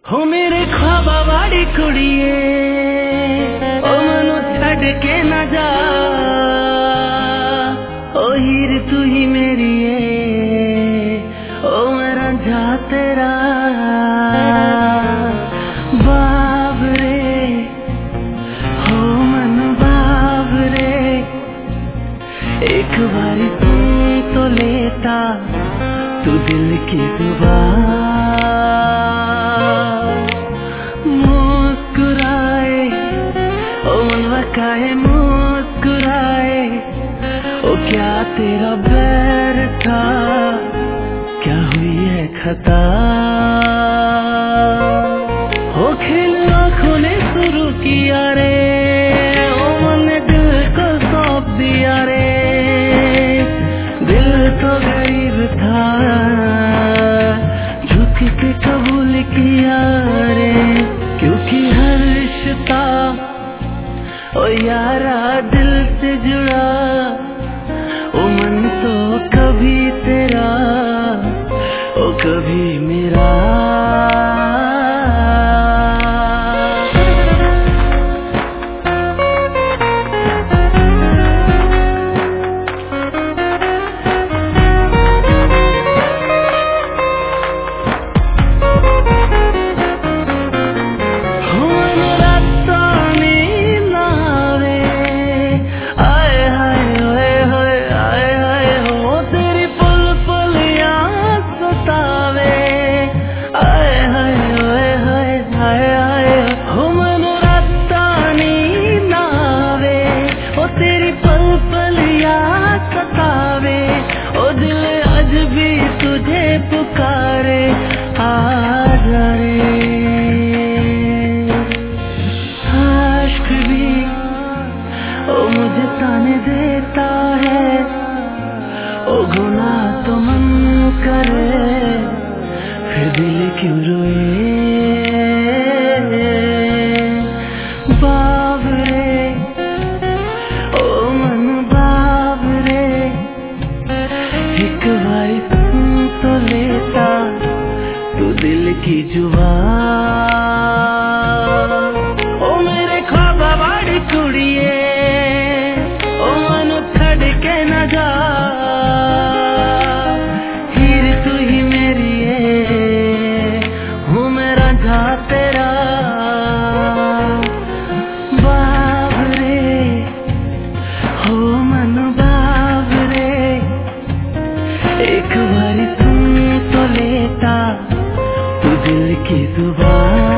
हो मेरे ख्वाबा वाली कुड़िए ओ मनु छड़ के न जा। ओ हीर तू ही मेरी है ओ मेरा जा तेरा बाबरे। हो मनु बाबरे एक बारी तू तो लेता तू दिल की जुबान। मुस्कुराए ओ मनवा काहे मुस्कुराए ओ क्या तेरा बैर था क्या हुई है खता। हो खेल आँखों ने शुरू किया रे ओ मैंने दिल को सौंप दिया रे। दिल तो गरीब था झुक के कबूल किया रे। क्योंकि हर रिश्ता ओ यारा दिल से जुड़ा ओ मन तो कभी तेरा ओ कभी मेरा। तेरी पल पल याद सतावे ओ दिल आज भी तुझे पुकारे आजा रे। आश्क भी ओ मुझे ताने देता है ओ गुनाह तो मन करे फिर दिल क्यों रोए। बाबरे एक बारी तू तो लेता तू दिल की जुबान। ओ मेरे ख्वाबा वाली कुड़िए ओ मनु छड़ के न जा। हीर तू ही मेरी है हूँ मेरा जा तेरा बाबरे। हो मनु बाबरे एक बारी तू तो लेता तू दिल की जुबान।